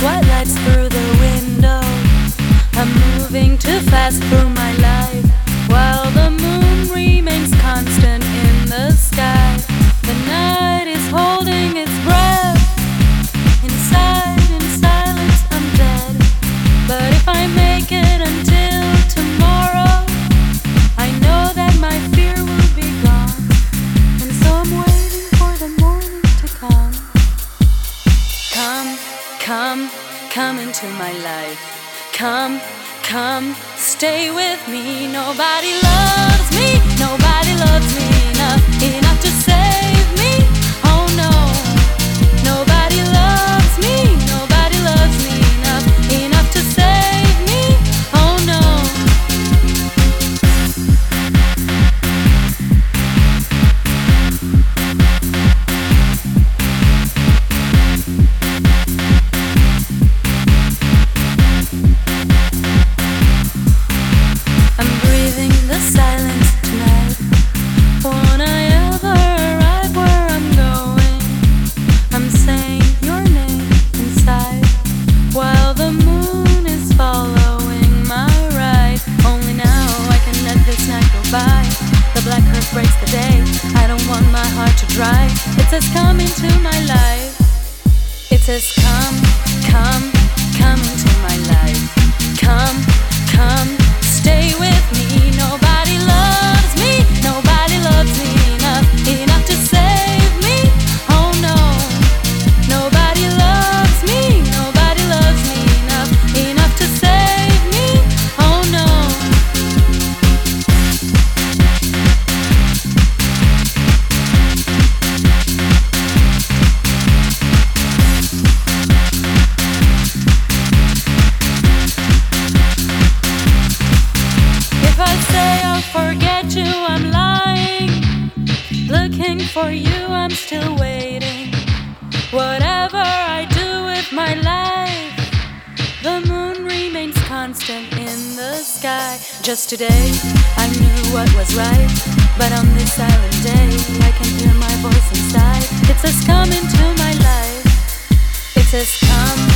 white lights through the window. I'm moving too fast through my life, while the moon remains constant in the sky. The night is holding its breath. Inside, in silence, I'm dead. But if I make it until tomorrow, I know that my fear will be gone. And so I'm waiting for the morning to come. Come into my life. Come, stay with me. Nobody loves me enough to save me. Oh no, nobody loves me enough to save me. Oh no. I'm breathing the silence tonight. Won't I ever arrive where I'm going? I'm saying your name inside, while the moon is following my ride. Only now I can let this night go by. The black earth breaks the day. I don't want my heart to dry. It says come into my life. It says come into my life. Come, stay with me. Nobody loves me enough to save me. Oh no, nobody loves me enough to save me. Oh no. If I say I'll forget you, I'm lying. Looking for you, I'm still waiting. Whatever I do with my life, the moon remains constant in the sky. Just today, I knew what was right, but on this silent day, I can hear my voice inside. It says come into my life. It says come